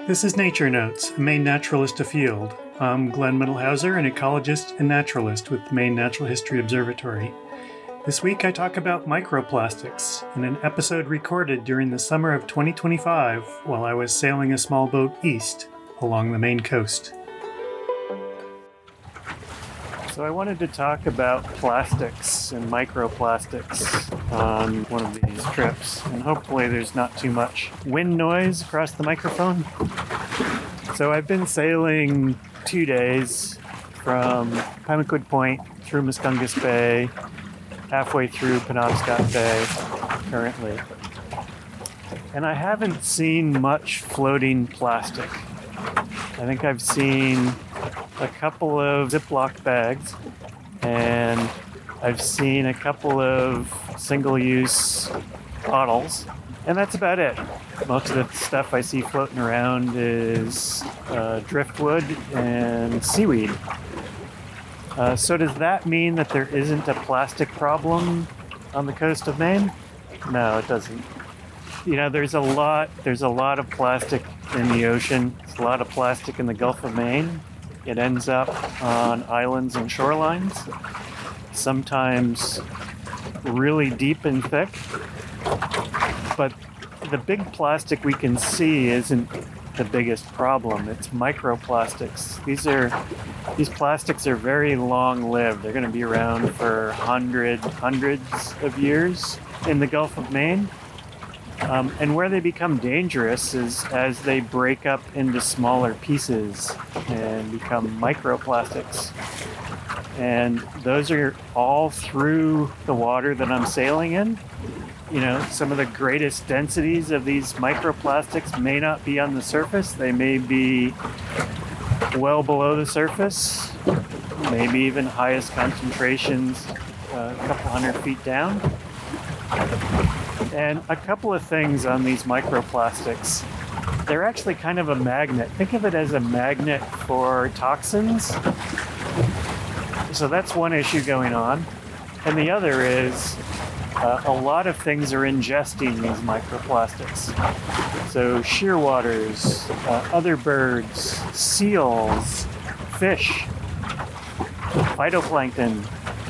This is Nature Notes, a Maine naturalist afield. I'm Glenn Mittelhauser, an ecologist and naturalist with the Maine Natural History Observatory. This week I talk about microplastics in an episode recorded during the summer of 2025 while I was sailing a small boat east along the Maine coast. So I wanted to talk about plastics and microplastics on one of these trips, and hopefully there's not too much wind noise across the microphone. So I've been sailing 2 days from Pemaquid Point through Muscongas Bay, halfway through Penobscot Bay currently. And I haven't seen much floating plastic. I think I've seen a couple of Ziploc bags, and I've seen a couple of single-use bottles, and that's about it. Most of the stuff I see floating around is driftwood and seaweed. So does that mean that there isn't a plastic problem on the coast of Maine? No, it doesn't. You know, there's a lot of plastic in the ocean. There's a lot of plastic in the Gulf of Maine. It ends up on islands and shorelines, sometimes really deep and thick. But the big plastic we can see isn't the biggest problem. It's microplastics. These plastics are very long-lived. They're going to be around for hundreds of years in the Gulf of Maine. And where they become dangerous is as they break up into smaller pieces and become microplastics. And those are all through the water that I'm sailing in. You know, some of the greatest densities of these microplastics may not be on the surface. They may be well below the surface, maybe even highest concentrations a couple hundred feet down. And a couple of things on these microplastics. They're actually kind of a magnet. Think of it as a magnet for toxins. So that's one issue going on. And the other is a lot of things are ingesting these microplastics. So shearwaters, other birds, seals, fish, phytoplankton,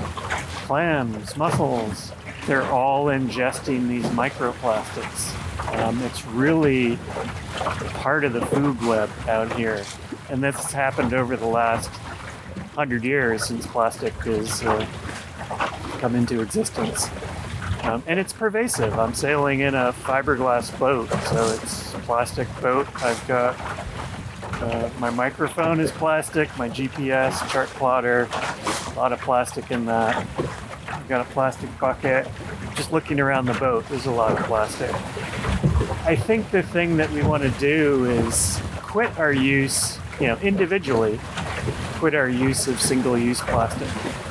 clams, mussels, they're all ingesting these microplastics. It's really part of the food web out here. And this has happened over the last 100 years since plastic has come into existence. And it's pervasive. I'm sailing in a fiberglass boat, so it's a plastic boat. I've got my microphone is plastic, my GPS, chart plotter, a lot of plastic in that. I've got a plastic bucket. Just looking around the boat, there's a lot of plastic. I think the thing that we want to do is quit our use, individually, quit our use of single-use plastic.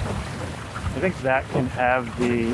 I think that can have the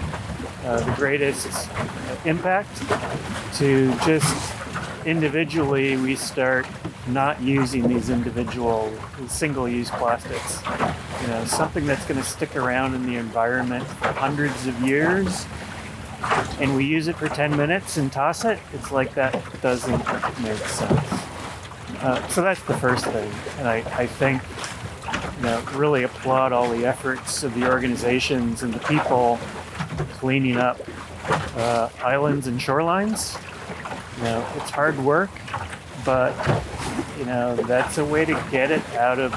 greatest impact to just individually we start not using these individual single-use plastics. Something that's going to stick around in the environment for hundreds of years, and we use it for 10 minutes and toss it. It's like that doesn't make sense. So that's the first thing. And I think, really applaud all the efforts of the organizations and the people cleaning up islands and shorelines. It's hard work, but that's a way to get it out of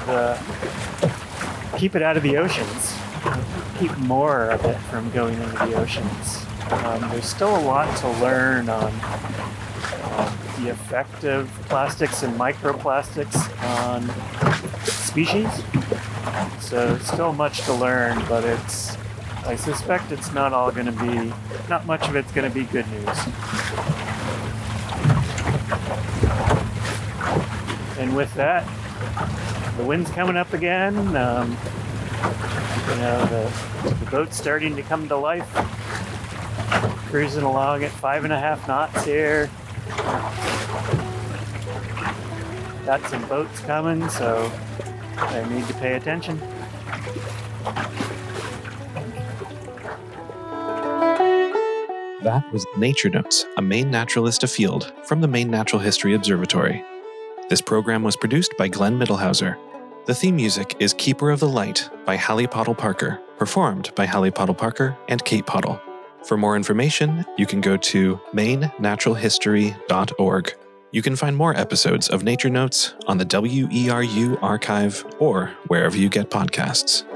keep it out of the oceans, keep more of it from going into the oceans. There's still a lot to learn on the effect of plastics and microplastics on species. So still much to learn, but I suspect it's not much of it's going to be good news. And with that, the wind's coming up again. The boat's starting to come to life. Cruising along at 5.5 knots here. Got some boats coming, so I need to pay attention. That was Nature Notes, a Maine naturalist afield from the Maine Natural History Observatory. This program was produced by Glenn Middlehauser. The theme music is Keeper of the Light by Hallie Pottle Parker, performed by Hallie Pottle Parker and Kate Pottle. For more information, you can go to mainenaturalhistory.org. You can find more episodes of Nature Notes on the WERU archive or wherever you get podcasts.